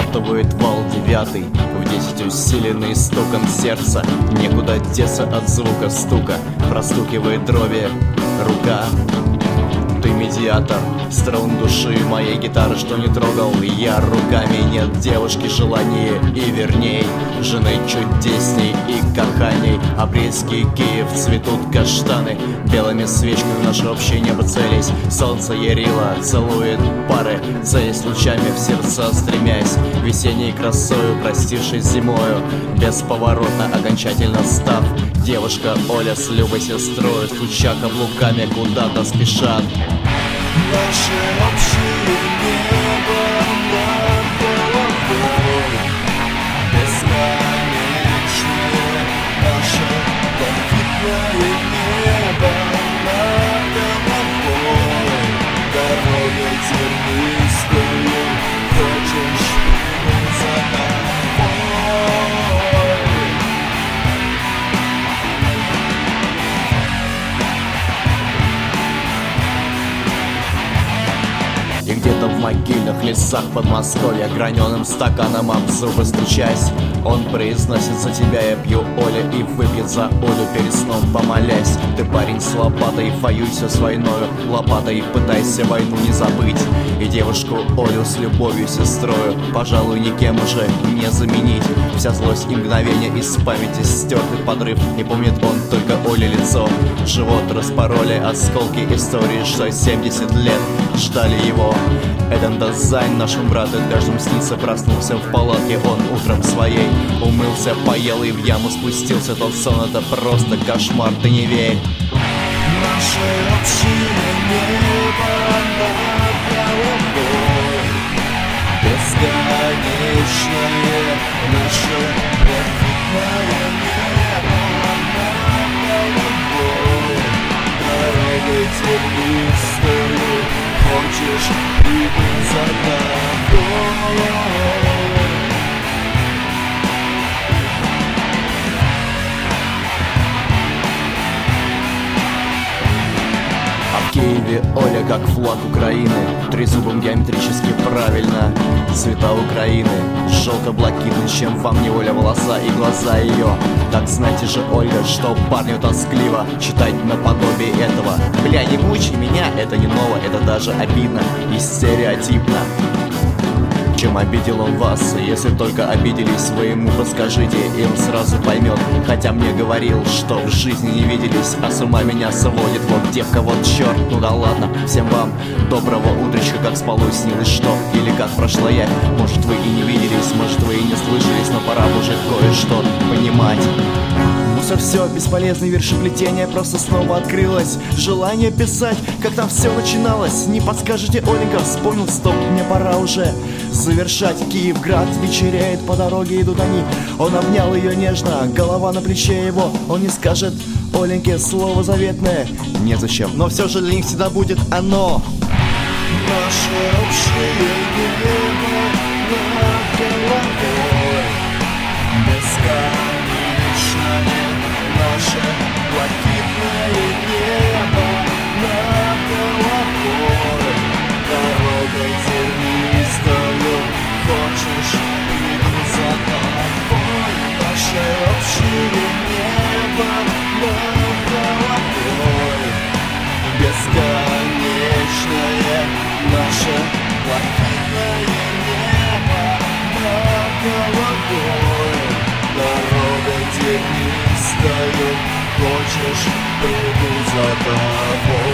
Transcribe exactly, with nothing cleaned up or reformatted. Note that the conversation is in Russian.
Нашептывает вал девятый, в десять усиленный стуком сердца. Некуда деться от звука стука, простукивает дроби рука. Ты медиатор струн души моей гитары, что не трогал я руками. Нет девушки желание и верней, жены чудесней и каханей. Апрельский Киев цветут каштаны, белыми свечками в наше общее небо целясь. Солнце ярило целует пары, целясь лучами в сердца стремясь. Весенней красою, простившись зимою, бесповоротно окончательно став. Девушка Оля с Любой сестрой, стуча каблуками, куда-то спешат. Наше общее небо над головой, бесконечное наше конфликтное небо над головой. Дорогой тернистую хочешь за И где-то в могильных лесах Подмосковья, граненым стаканом об зубы стучась, он произносит: за тебя я пью, Оля, и выпьет за Олю перед сном помолясь. Ты парень с лопатой, воюйся с войною лопатой, пытайся войну не забыть. И девушку Олю с любовью сестрою, пожалуй, никем уже не заменить. Вся злость и мгновение из памяти стертый подрыв, не помнит он только Оле лицо. Живот распороли осколки истории, что семьдесят лет ждали его. Эден Дазайн, нашему брату каждому снится. Проснулся в палатке он утром своей, умылся, поел и в яму спустился. Тот сон — это просто кошмар, ты не верь. наше общее небо над головой, бесконечное наше конфликтное небо над головой. Дорогой тернистую хочешь иду за тобой. А в Киеве Оля как флаг Украины, трезубом геометрически правильно. Цвета Украины желто-блакитны, чем вам не Оля волоса и глаза ее. Так знаете же, Ольга, что парню тоскливо читать наподобие этого. Бля, не мучай меня, это не ново, это даже обидно и стереотипно. Чем обидел он вас? Если только обиделись, вы ему подскажите, и он сразу поймет. Хотя мне говорил, что в жизни не виделись, а с ума меня сводит вот девка, вот черт. Ну да ладно, всем вам доброго утречка, как спалось, снилось что, или как прошла я. Может, вы и не виделись, может, вы и не слышались, но пора уже кое-что понимать. Ну все, все, бесполезное вершеплетение просто снова открылось. Желание писать, как там все начиналось. Не подскажете, Оленька, вспомнил, стоп, мне пора уже завершать. Киевград вечеряет, по дороге идут они. Он обнял ее нежно, голова на плече его. Он не скажет Оленьке слово заветное, незачем, но все же для них всегда будет оно. Наше общее небо над головой, бесконечное наше блакитное небо над головой. Дорогой тернистою хочешь иду за тобой. Наше общее небо над головой, бесконечное наше блакитное небо над головой. Дорогой тернистою хочешь, приду за тобой.